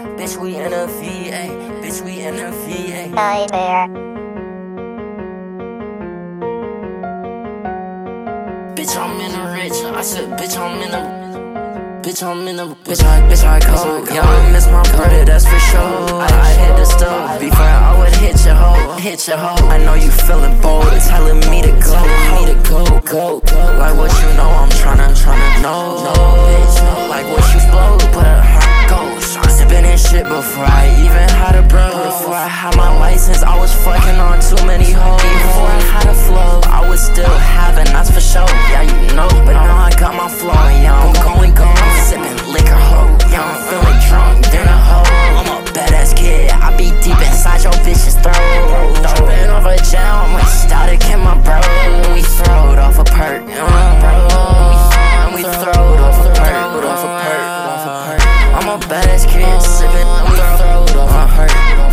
Bitch, we in a VA. Bitch, we in a VA. Nightmare. Bitch, I'm in a rich. I said, bitch, I'm in a. Bitch, I cold. Yeah, I miss my brother, that's for sure. I hit the stove before I would hit your hoe. I know you feeling bold, telling me to go. Like what you know, I'm tryna know. Bitch, like what you flow, but ghost. I've been in shit before I even had a bro. Before I had my license, I was fucking on too many hoes. Before I had a flow, I was still having, that's for sure. Yeah, you know, but now I got my flow, yeah, I'm going. Sippin' liquor hoe, yeah, I'm feeling drunk, then a hoe. I'm a badass kid, I be deep inside your bitch's throat. Jumping off a gel, I'm like static in my bro. We throwed off a perk, we throwed off a perk. I'm a badass kid, sippin', we throwed off a perk.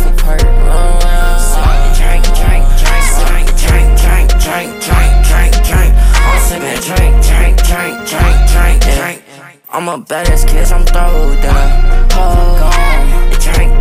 I'm a badass kid, I'm throwed down. Drink,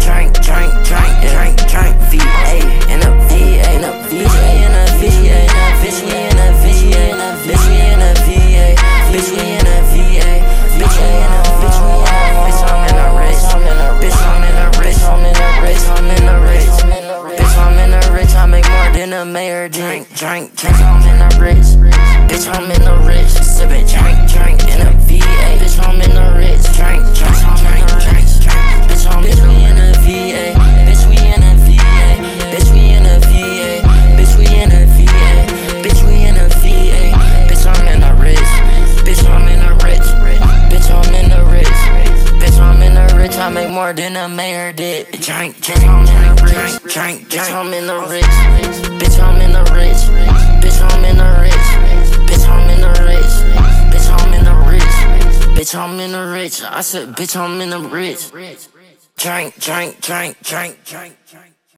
VA, in a VA, in a VA, in a VA, bitch, we in a VA, bitch, we in a VA, bitch, we in a VA, bitch, we in a, bitch, we in a, bitch, I'm in a rich, bitch, I'm in a rich, I'm in a rich, I'm in a rich, bitch, I'm in a rich, I make more than a mayor. Drink, I'm in a rich, bitch, I'm in a rich, sippin' drink, in a VA, bitch, I'm in a rich, drink, I'm in a rich, bitch, I'm in a VA, bitch, we in a VA, bitch, we in a VA, bitch, we in a VA, bitch, we in a VA, bitch, I'm in a rich, bitch, I'm in a rich, bitch, I'm in a rich, bitch, I'm in a rich, I make more than a mayor did. Drink, I'm in a rich, bitch, I'm in a rich, bitch, I'm in a rich, bitch, I'm in a rich, bitch, I'm in a rich, bitch, I'm in a rich, bitch, I'm in a rich. I said, bitch, I'm in a rich. Drink.